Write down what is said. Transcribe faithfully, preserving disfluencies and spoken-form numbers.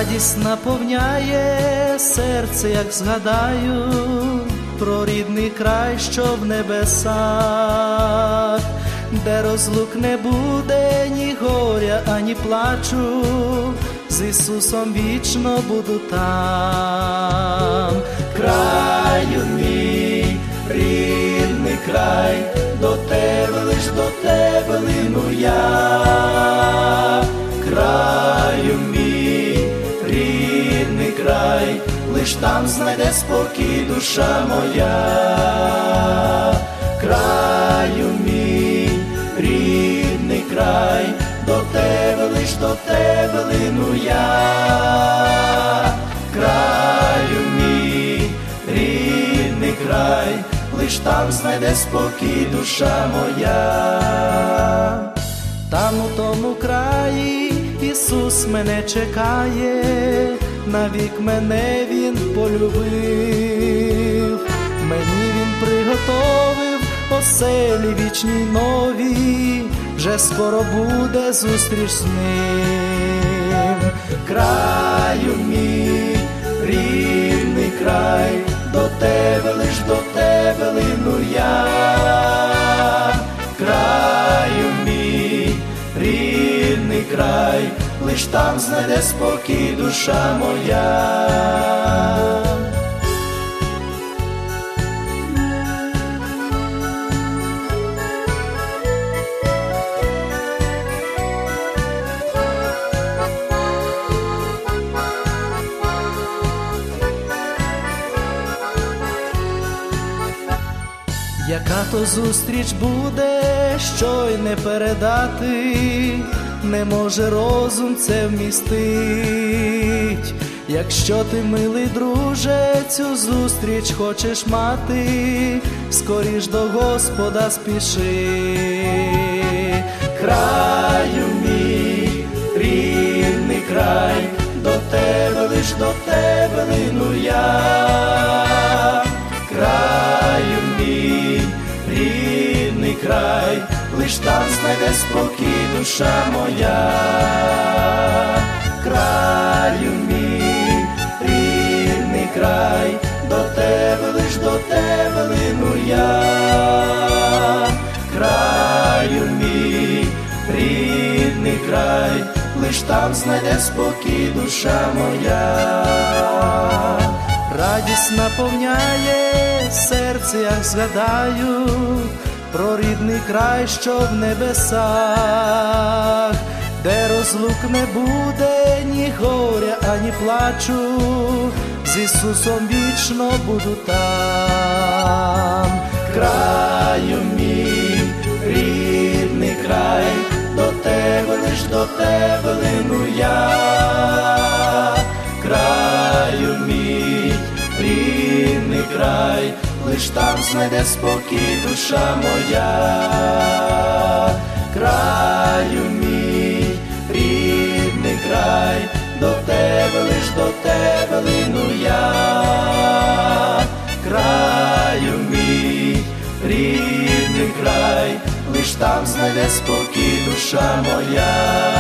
Радість наповняє серце, як згадаю про рідний край, що в небесах, де розлук не буде ні горя, ані плачу, з Ісусом вічно буду там. Краю мій, рідний край, до тебе, лиш до тебе лину я. Краю мій, рідний край, лиш там знайде спокій душа моя. Краю мій, рідний край, до тебе, лиш до тебе лину я. Краю мій, рідний край, лиш там знайде спокій душа моя. Там у тому краї Ісус мене чекає, навік мене Він полюбив, мені Він приготовив оселі вічній нові, вже скоро буде зустріч з Ним. Краю мій, рідний край, до тебе, лиш до тебе лину я. Краю мій, рідний край, лиш там знайде спокій душа моя. Яка то зустріч буде, що й не передати, не може розум це вмістить. Якщо ти, милий друже, цю зустріч хочеш мати, скоріш до Господа спіши. Краю мій, рідний край, до тебе, лиш до тебе лину я. Краю мій, рідний край, лиш там знайде спокій душа моя. Краю мій, рідний край, до тебе, лиш до тебе лину я. Краю мій, рідний край, лиш там знайде спокій душа моя. Радість наповняє серце, як згадаю про рідний край, що в небесах, де розлук не буде ні горя, ані плачу, з Ісусом вічно буду там. Краю мій, рідний край, до тебе, лиш до тебе лину я. Краю мій, рідний край, лиш там знайде спокій душа моя. Краю мій, рідний край, до тебе, лиш до тебе лину я. Краю мій, рідний край, лиш там знайде спокій душа моя.